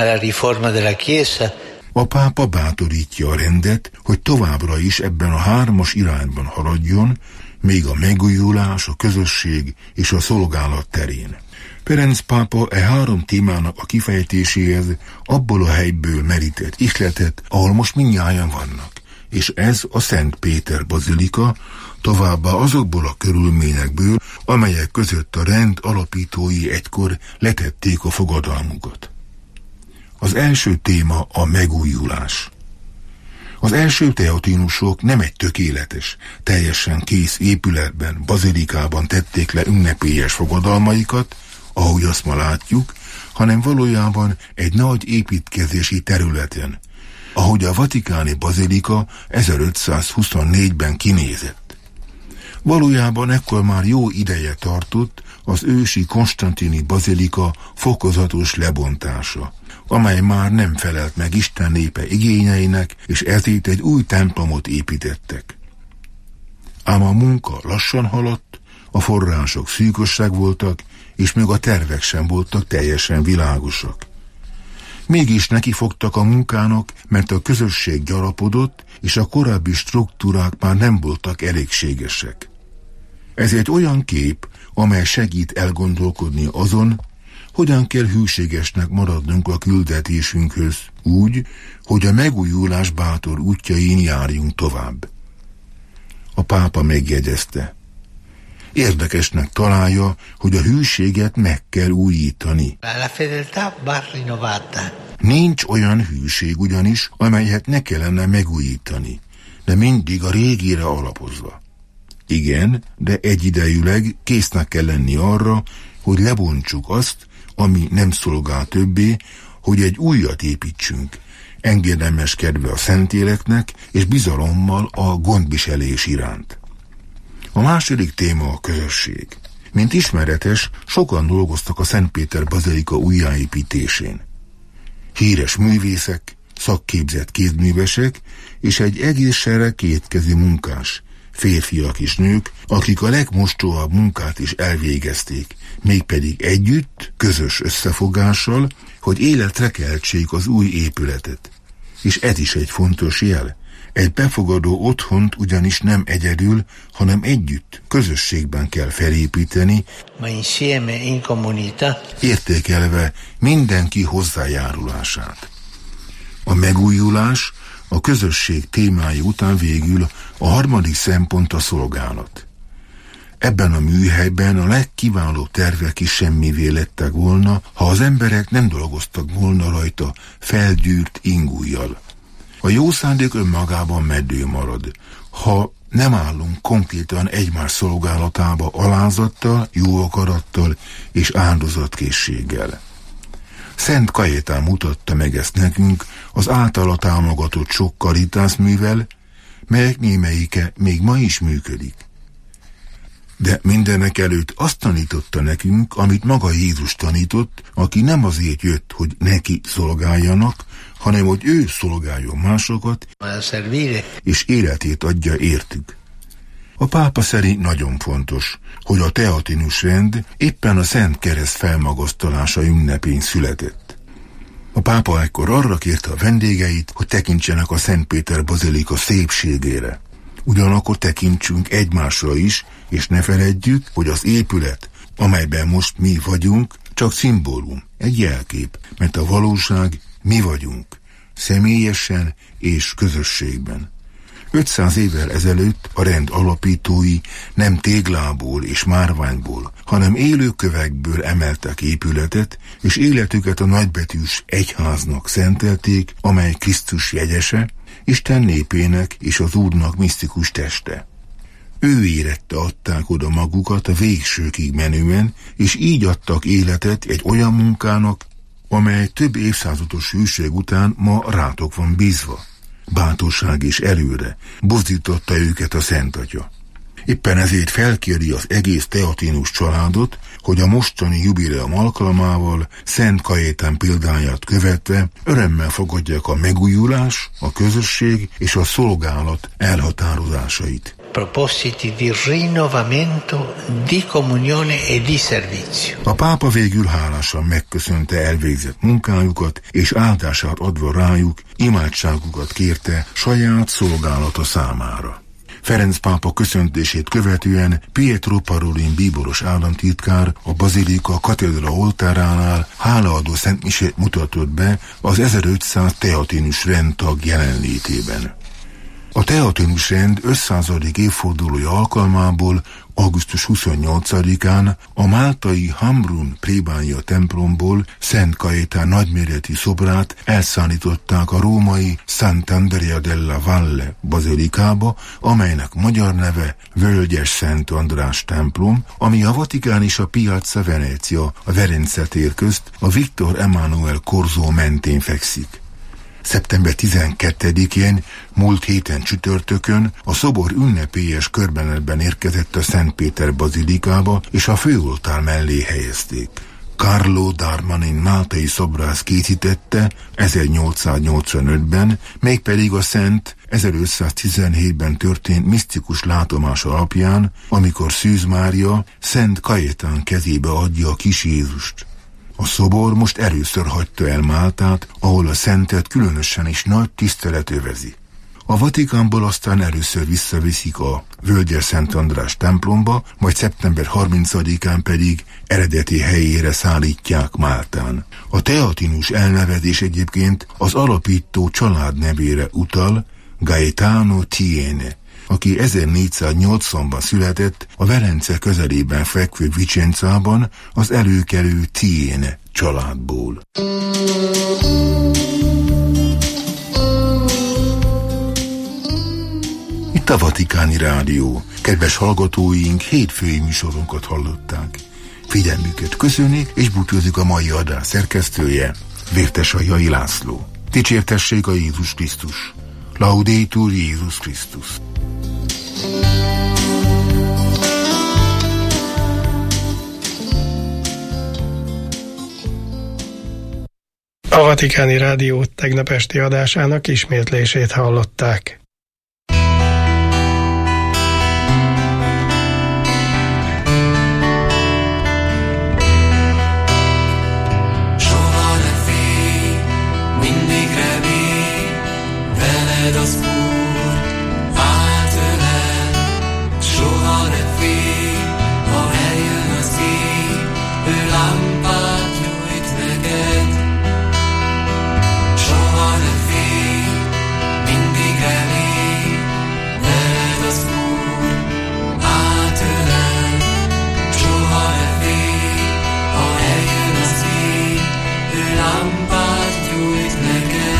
A pápa bátorítja a rendet, hogy továbbra is ebben a hármas irányban haladjon, még a megújulás, a közösség és a szolgálat terén. Ferenc pápa e három témának a kifejtéséhez abból a helyből merített ihletet, ahol most mindnyájan vannak, és ez a Szent Péter bazilika, továbbá azokból a körülményekből, amelyek között a rend alapítói egykor letették a fogadalmukat. Az első téma a megújulás. Az első teatinusok nem egy tökéletes, teljesen kész épületben, bazilikában tették le ünnepélyes fogadalmaikat, ahogy azt ma látjuk, hanem valójában egy nagy építkezési területen, ahogy a vatikáni bazilika ezerötszázhuszonnégyben kinézett. Valójában ekkor már jó ideje tartott az ősi konstantini bazilika fokozatos lebontása, amely már nem felelt meg Isten népe igényeinek, és ezért egy új templomot építettek. Ám a munka lassan haladt, a források szűkösek voltak, és még a tervek sem voltak teljesen világosak. Mégis nekifogtak a munkának, mert a közösség gyarapodott, és a korábbi struktúrák már nem voltak elégségesek. Ez egy olyan kép, amely segít elgondolkodni azon, hogyan kell hűségesnek maradnunk a küldetésünkhöz úgy, hogy a megújulás bátor útjain járjunk tovább. A pápa megjegyezte. Érdekesnek találja, hogy a hűséget meg kell újítani. Nincs olyan hűség ugyanis, amelyet ne kellene megújítani, de mindig a régire alapozva. Igen, de egyidejűleg késznek kell lenni arra, hogy lebontsuk azt, ami nem szolgál többé, hogy egy újat építsünk, engedelmeskedve a Szentléleknek és bizalommal a gondviselés iránt. A második téma a közösség. Mint ismeretes, sokan dolgoztak a Szent Péter bazilika újjáépítésén. Híres művészek, szakképzett kézművesek és egy egész sereg kétkezi munkás, férfiak és nők, akik a legmostóabb munkát is elvégezték, mégpedig együtt, közös összefogással, hogy életre keltsék az új épületet. És ez is egy fontos jel. Egy befogadó otthont ugyanis nem egyedül, hanem együtt, közösségben kell felépíteni, ma insieme in comunità, értékelve mindenki hozzájárulását. A megújulás, a közösség témái után végül a harmadik szempont a szolgálat. Ebben a műhelyben a legkiválóbb tervek is semmivé lettek volna, ha az emberek nem dolgoztak volna rajta felgyűrt ingújjal. A jó szándék önmagában meddő marad, ha nem állunk konkrétan egymás szolgálatába alázattal, jó akarattal és áldozatkészséggel. Szent Kajetán mutatta meg ezt nekünk az általa támogatott sok karitászművel, melyek némelyike még ma is működik. De mindenek előtt azt tanította nekünk, amit maga Jézus tanított, aki nem azért jött, hogy neki szolgáljanak, hanem hogy ő szolgáljon másokat, és életét adja értük. A pápa szerint nagyon fontos, hogy a teatinus rend éppen a Szent Kereszt felmagasztalása ünnepén született. A pápa ekkor arra kérte a vendégeit, hogy tekintsenek a Szent Péter bazilika szépségére. Ugyanakkor tekintsünk egymásra is, és ne feledjük, hogy az épület, amelyben most mi vagyunk, csak szimbólum, egy jelkép, mert a valóság mi vagyunk, személyesen és közösségben. ötszáz évvel ezelőtt a rend alapítói nem téglából és márványból, hanem élő kövekből emeltek épületet, és életüket a nagybetűs egyháznak szentelték, amely Krisztus jegyese, Isten népének és az Úrnak misztikus teste. Ő érette adták oda magukat a végsőkig menően, és így adtak életet egy olyan munkának, amely több évszázados hűség után ma rátok van bízva. Bátorság és előre buzdította őket a Szent Atya. Éppen ezért felkéri az egész teatinus családot, hogy a mostani jubileum alkalmával Szent Kajetán példáját követve örömmel fogadják a megújulás, a közösség és a szolgálat elhatározásait. Propositi di rinnovamento, di comunione e di servizio. A pápa végül hálásan megköszönte elvégzett munkájukat, és áldását adva rájuk imádságukat kérte saját szolgálata számára. Ferenc pápa köszöntését követően Pietro Parolin bíboros államtitkár a bazilika katedra oltáránál hálaadó szentmisét mutatott be az ezerötszáz teatinus rendtag jelenlétében. A teatinus rend ötszázadik évfordulója alkalmából augusztus huszonnyolcadikán a máltai Hambrun plébánia templomból Szent Kajetán nagyméretű szobrát elszállították a római Sant'Andrea della Valle bazilikába, amelynek magyar neve Völgyes Szent András templom, ami a Vatikán és a Piazza Venezia a Verence tér közt a Victor Emmanuel Corso mentén fekszik. szeptember tizenkettedikén, múlt héten csütörtökön a szobor ünnepélyes körbenetben érkezett a Szent Péter bazilikába, és a főoltár mellé helyezték. Carlo Darmanin máltai szobrász készítette ezernyolcszáznyolcvanötben, mégpedig a Szent ezerötszáztizenhétben történt misztikus látomás alapján, amikor Szűz Mária Szent Kajetán kezébe adja a kis Jézust. A szobor most először hagyta el Máltát, ahol a szentet különösen is nagy tisztelet övezi. A Vatikánból aztán először visszaviszik a Völgyes Szent András templomba, majd szeptember harmincadikán pedig eredeti helyére szállítják Máltán. A teatinus elnevezés egyébként az alapító család nevére utal, Gaetano Tiene, aki ezernégyszáznyolcvanban született a Velence közelében fekvő Vicenzában az előkelő Tiene családból. Itt a Vatikáni Rádió. Kedves hallgatóink, hétfői műsorunkat hallották. Figyelmüket köszöni, és búcsúzik a mai adás szerkesztője, Vértesajai László. Dicsértessék a Jézus Krisztus. Laudetur Jézus Krisztus. A Vatikáni Rádió tegnap esti adásának ismétlését hallották. Az Úr átölel, soha ne félj, ha eljön az éj, ő lámpát nyújt neked. Soha ne félj, mindig remény, veled az Úr átölel, soha ne félj, ha eljön az éj, ő lámpát nyújt neked.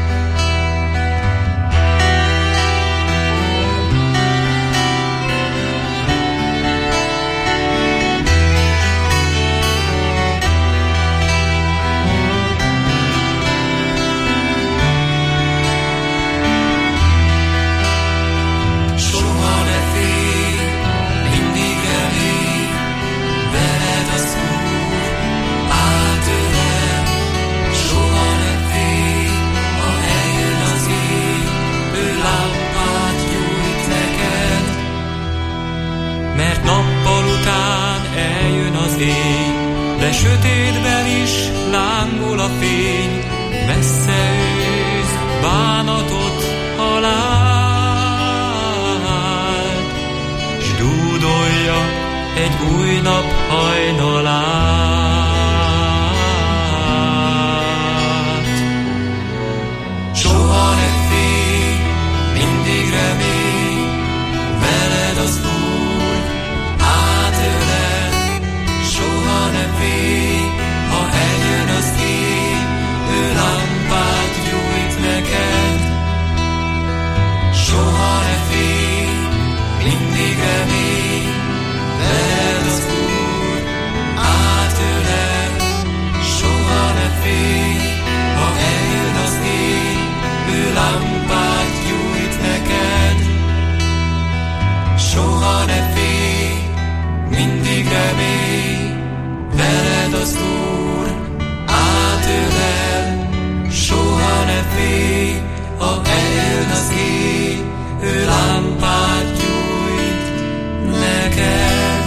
De sötétben is lángol a fény, messze ősz, bánatot, halál, s dúdolja egy új nap hajnalát. Soha ne félj, mindig remény, veled az Úr átölel. Soha ne félj, ha eljön az éj, ő lámpát gyújt neked. Soha ne félj, mindig remény, veled az Úr átölel. Soha ne félj, ha eljön az éj, ő lámpát gyújt neked. Soha ne félj, mindig remény, veled az Úr átölel. Soha ne félj, ha eljön az éj, ő lámpát gyújt neked.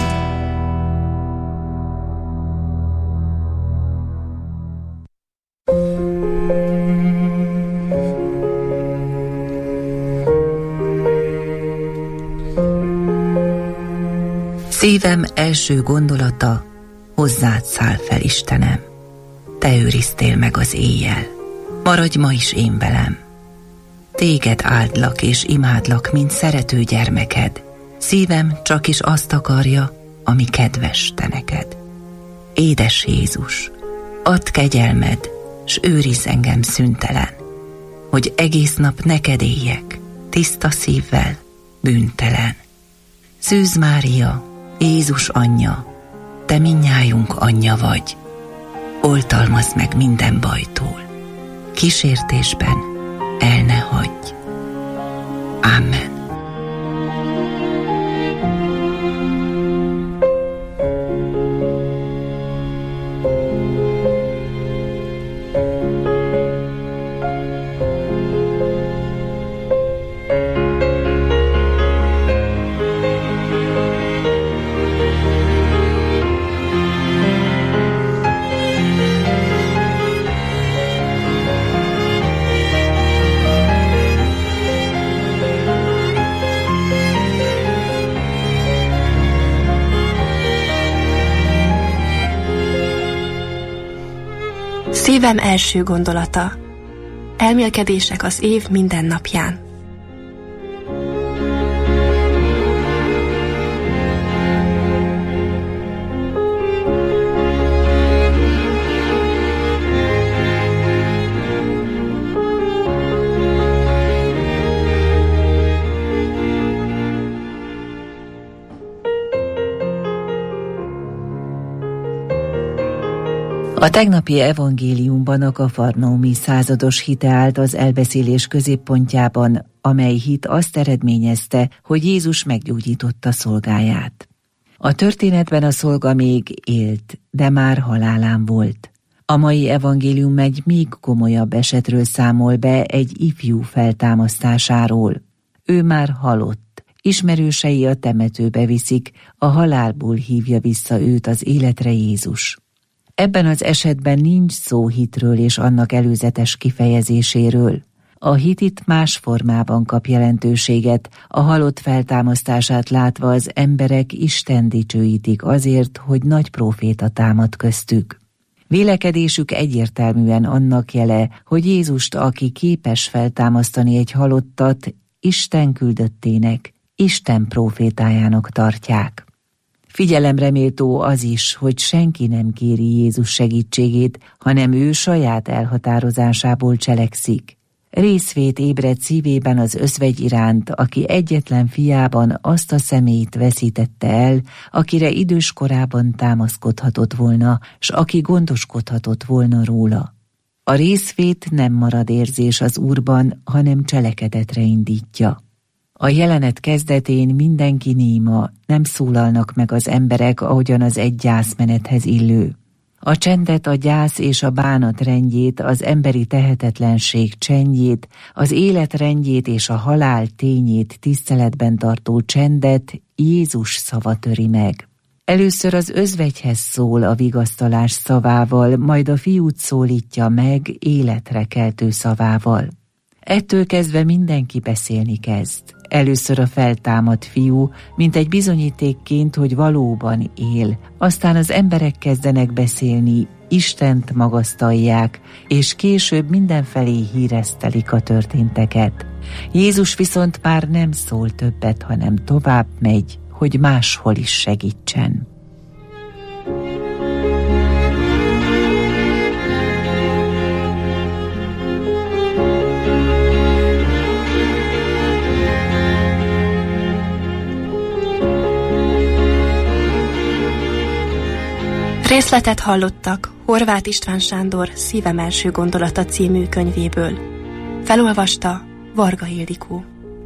Szívem első gondolata, hozzád száll fel, Istenem. Te őriztél meg az éjjel, maradj ma is én velem. Téged áldlak és imádlak, mint szerető gyermeked. Szívem csak is azt akarja, ami kedves te neked. Édes Jézus, add kegyelmed, s őrizz engem szüntelen, hogy egész nap neked éljek, tiszta szívvel, bűntelen. Szűz Mária, Jézus anyja, te mindnyájunk anyja vagy, oltalmazd meg minden bajtól, kísértésben el ne hagyj. Amen. Szívem első gondolata. Elmélkedések az év minden napján. A tegnapi evangéliumban a kafarnaumi százados hite állt az elbeszélés középpontjában, amely hit azt eredményezte, hogy Jézus meggyógyította szolgáját. A történetben a szolga még élt, de már halálán volt. A mai evangélium egy még komolyabb esetről számol be, egy ifjú feltámasztásáról. Ő már halott, ismerősei a temetőbe viszik, a halálból hívja vissza őt az életre Jézus. Ebben az esetben nincs szó hitről és annak előzetes kifejezéséről. A hit itt más formában kap jelentőséget, a halott feltámasztását látva az emberek Isten dicsőítik azért, hogy nagy próféta támad köztük. Vélekedésük egyértelműen annak jele, hogy Jézust, aki képes feltámasztani egy halottat, Isten küldöttének, Isten prófétájának tartják. Figyelemre méltó az is, hogy senki nem kéri Jézus segítségét, hanem ő saját elhatározásából cselekszik. Részvét ébred szívében az özvegy iránt, aki egyetlen fiában azt a személyt veszítette el, akire idős korában támaszkodhatott volna, s aki gondoskodhatott volna róla. A részvét nem marad érzés az Úrban, hanem cselekedetre indítja. A jelenet kezdetén mindenki néma, nem szólalnak meg az emberek, ahogyan az egy gyászmenethez illő. A csendet, a gyász és a bánat rendjét, az emberi tehetetlenség csendjét, az élet rendjét és a halál tényét tiszteletben tartó csendet Jézus szava töri meg. Először az özvegyhez szól a vigasztalás szavával, majd a fiút szólítja meg életre keltő szavával. Ettől kezdve mindenki beszélni kezd. Először a feltámadt fiú, mint egy bizonyítékként, hogy valóban él. Aztán az emberek kezdenek beszélni, Istent magasztalják, és később mindenfelé híresztelik a történteket. Jézus viszont már nem szól többet, hanem tovább megy, hogy máshol is segítsen. Részletet hallottak Horváth István Sándor Szívem első gondolata című könyvéből. Felolvasta Varga Ildikó.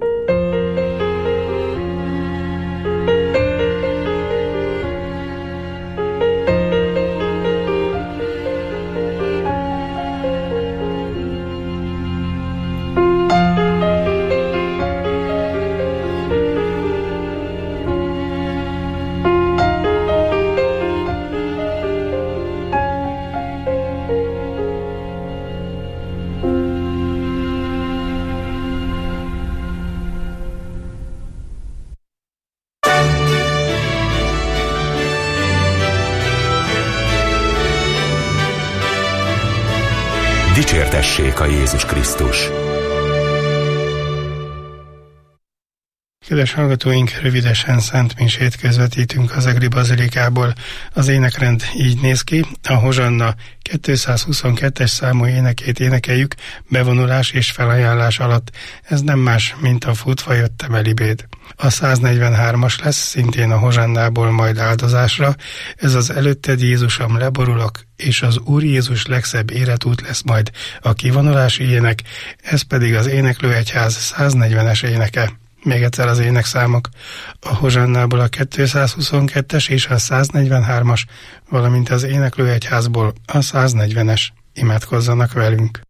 Dicsértessék a Jézus Krisztus! Kedves hallgatóink, rövidesen szent misét közvetítünk az Egri Bazilikából. Az énekrend így néz ki: a Hozsanna kétszázhuszonkettes számú énekét énekeljük bevonulás és felajánlás alatt. Ez nem más, mint a Futva jöttem elibéd. A száznegyvenhármas lesz, szintén a Hozsannából, majd áldozásra. Ez az Előtted Jézusom leborulok, és az Úr Jézus legszebb életút lesz majd a kivonulási ének, ez pedig az Éneklőegyház száznegyvenes éneke. Még egyszer az énekszámok: a Hozsannából a kétszázhuszonkettes és a száznegyvenhármas, valamint az Éneklőegyházból a száznegyvenes. Imádkozzanak velünk!